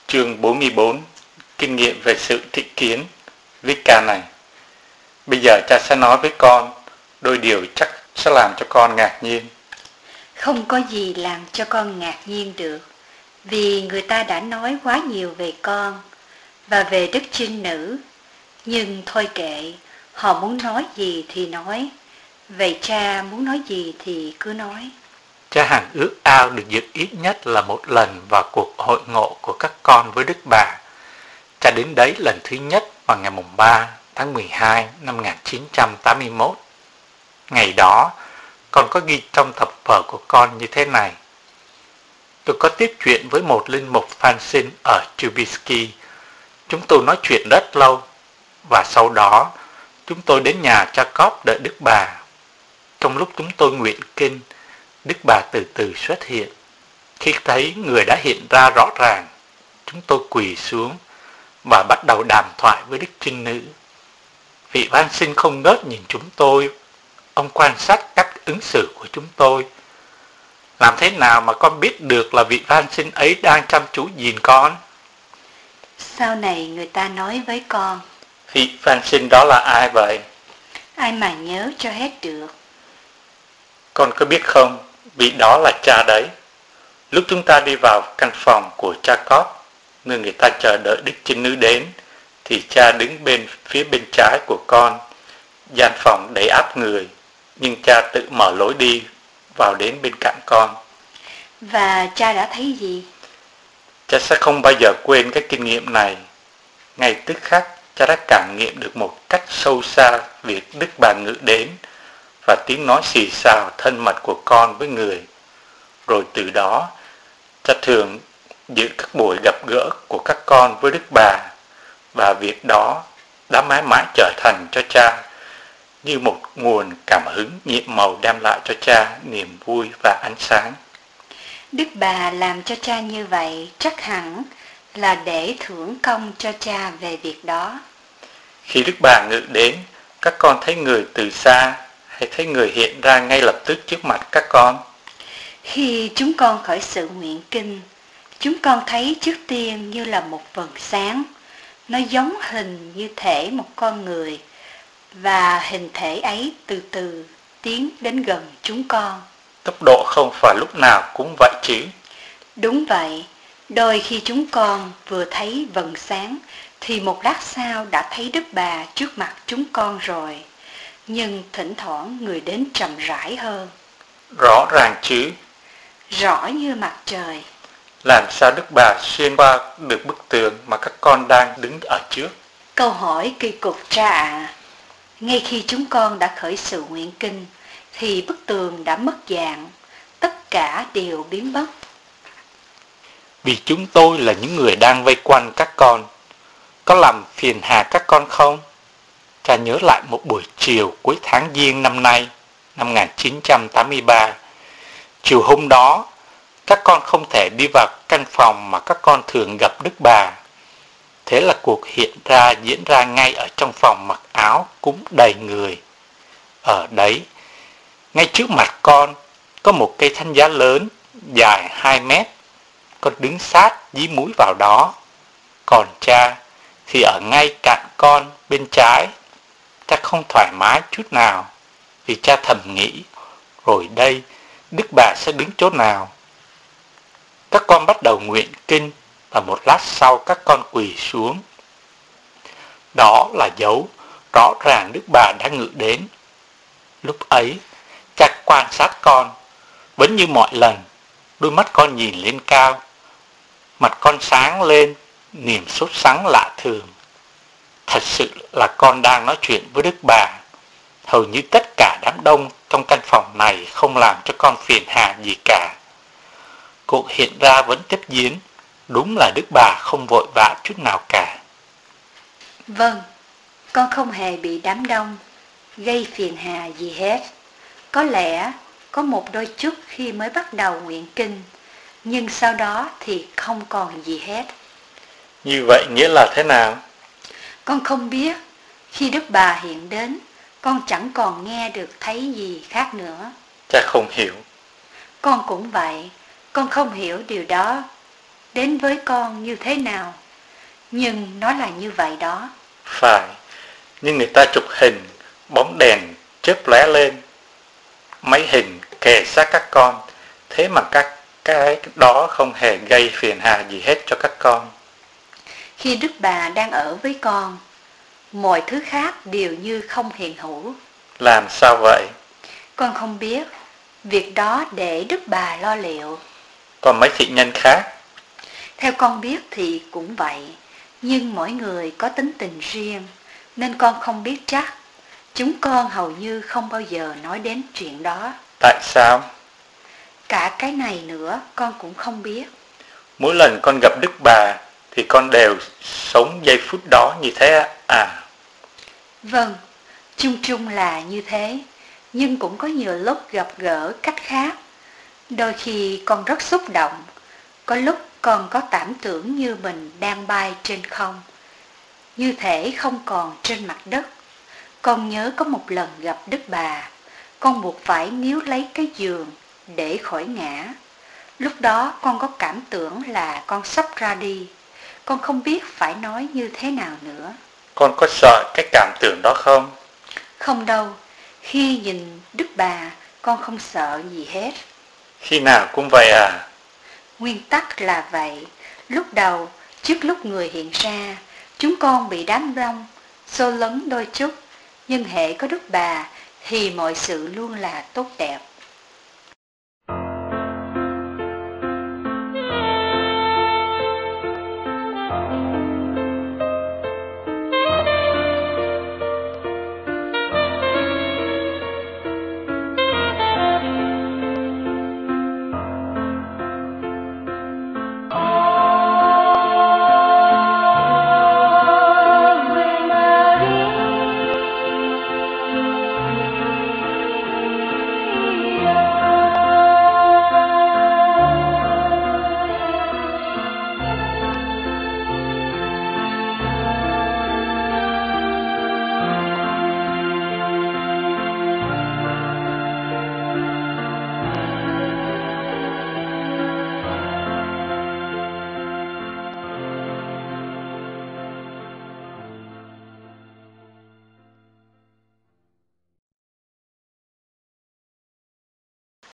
Chương 44. Kinh nghiệm về sự thị kiến. Viết ca này. Bây giờ cha sẽ nói với con đôi điều chắc sẽ làm cho con ngạc nhiên. Không có gì làm cho con ngạc nhiên được, vì người ta đã nói quá nhiều về con và về đức trinh nữ. Nhưng thôi kệ, họ muốn nói gì thì nói. Vậy cha muốn nói gì thì cứ nói. Cha hằng ước ao được dự ít nhất là một lần vào cuộc hội ngộ của các con với Đức Bà. Cha đến đấy lần thứ nhất vào ngày 3 tháng 12 năm 1981. Ngày đó, con có ghi trong tập vở của con như thế này. Tôi có tiếp chuyện với một linh mục Phan Sinh ở Chubisky. Chúng tôi nói chuyện rất lâu, và sau đó chúng tôi đến nhà cha Cóp đợi Đức Bà. Trong lúc chúng tôi nguyện kinh, Đức Bà từ từ xuất hiện. Khi thấy người đã hiện ra rõ ràng, chúng tôi quỳ xuống và bắt đầu đàm thoại với Đức Trinh Nữ. Vị Phan Sinh không ngớt nhìn chúng tôi. Ông quan sát cách ứng xử của chúng tôi. Làm thế nào mà con biết được là vị Phan Sinh ấy đang chăm chú nhìn con? Sau này người ta nói với con. Vị Phan Sinh đó là ai vậy? Ai mà nhớ cho hết được. Con có biết không, vị đó là cha đấy. Lúc chúng ta đi vào căn phòng của cha Cóp, nơi người ta chờ đợi Đức Trinh Nữ đến, thì cha đứng phía bên trái của con. Gian phòng đầy ắp người, nhưng cha tự mở lối đi vào đến bên cạnh con. Và cha đã thấy gì? Cha sẽ không bao giờ quên cái kinh nghiệm này. Ngay tức khắc, cha đã cảm nghiệm được một cách sâu xa việc Đức Bà ngự đến và tiếng nói xì xào thân mật của con với người. Rồi từ đó, cha thường giữ các buổi gặp gỡ của các con với Đức Bà, và việc đó đã mãi mãi trở thành cho cha như một nguồn cảm hứng nhiệm màu đem lại cho cha niềm vui và ánh sáng. Đức Bà làm cho cha như vậy chắc hẳn là để thưởng công cho cha về việc đó. Khi Đức Bà ngự đến, các con thấy người từ xa hay thấy người hiện ra ngay lập tức trước mặt các con? Khi chúng con khởi sự nguyện kinh, chúng con thấy trước tiên như là một vầng sáng. Nó giống hình như thể một con người, và hình thể ấy từ từ tiến đến gần chúng con. Tốc độ không phải lúc nào cũng vậy chứ? Đúng vậy, đôi khi chúng con vừa thấy vầng sáng thì một lát sau đã thấy Đức Bà trước mặt chúng con rồi. Nhưng thỉnh thoảng người đến chậm rãi hơn. Rõ ràng chứ? Rõ như mặt trời. Làm sao Đức Bà xuyên qua được bức tường mà các con đang đứng ở trước? Câu hỏi kỳ cục cha ạ. Ngay khi chúng con đã khởi sự nguyện kinh thì bức tường đã mất dạng. Tất cả đều biến mất. Vì chúng tôi là những người đang vây quanh các con. Có làm phiền hà các con không? Cha nhớ lại một buổi chiều cuối tháng Giêng năm nay, năm 1983. Chiều hôm đó, các con không thể đi vào căn phòng mà các con thường gặp Đức Bà. Thế là cuộc hiện ra diễn ra ngay ở trong phòng mặc áo cúng đầy người. Ở đấy, ngay trước mặt con, có một cây thánh giá lớn, dài 2 mét. Con đứng sát dí mũi vào đó. Còn cha thì ở ngay cạnh con bên trái. Cha không thoải mái chút nào, vì cha thầm nghĩ, rồi đây, Đức Bà sẽ đứng chỗ nào? Các con bắt đầu nguyện kinh, và một lát sau các con quỳ xuống. Đó là dấu rõ ràng Đức Bà đã ngự đến. Lúc ấy, cha quan sát con, vẫn như mọi lần, đôi mắt con nhìn lên cao. Mặt con sáng lên, niềm sốt sắng lạ thường. Thật sự là con đang nói chuyện với Đức Bà. Hầu như tất cả đám đông trong căn phòng này không làm cho con phiền hà gì cả. Cuộc hiện ra vẫn tiếp diễn. Đúng là Đức Bà không vội vã chút nào cả. Vâng, con không hề bị đám đông gây phiền hà gì hết. Có lẽ có một đôi chút khi mới bắt đầu nguyện kinh, nhưng sau đó thì không còn gì hết. Như vậy nghĩa là thế nào? Con không biết. Khi Đức Bà hiện đến, con chẳng còn nghe được thấy gì khác nữa. Cha không hiểu. Con cũng vậy. Con không hiểu điều đó. đến với con như thế nào, nhưng nó là như vậy đó. Phải, nhưng người ta chụp hình, bóng đèn chớp lóe lên, máy hình kề sát các con, thế mà các cái đó không hề gây phiền hà gì hết cho các con. Khi Đức Bà đang ở với con, mọi thứ khác đều như không hiện hữu. Làm sao vậy? Con không biết, việc đó để Đức Bà lo liệu. Còn mấy thị nhân khác? Theo con biết thì cũng vậy, nhưng mỗi người có tính tình riêng, nên con không biết chắc. Chúng con hầu như không bao giờ nói đến chuyện đó. Tại sao? Cả cái này nữa con cũng không biết. Mỗi lần con gặp Đức Bà thì con đều sống giây phút đó như thế à? Vâng, chung chung là như thế, nhưng cũng có nhiều lúc gặp gỡ cách khác. Đôi khi con rất xúc động, có lúc con có cảm tưởng như mình đang bay trên không, như thể không còn trên mặt đất. Con nhớ có một lần gặp Đức Bà, con buộc phải níu lấy cái giường để khỏi ngã. Lúc đó con có cảm tưởng là con sắp ra đi, con không biết phải nói như thế nào nữa. Con có sợ cái cảm tưởng đó không? Không đâu, khi nhìn Đức Bà, con không sợ gì hết. Khi nào cũng vậy à? Nguyên tắc là vậy. Lúc đầu, trước lúc người hiện ra, chúng con bị đám đông xô lấn đôi chút, nhưng hễ có Đức Bà thì mọi sự luôn là tốt đẹp.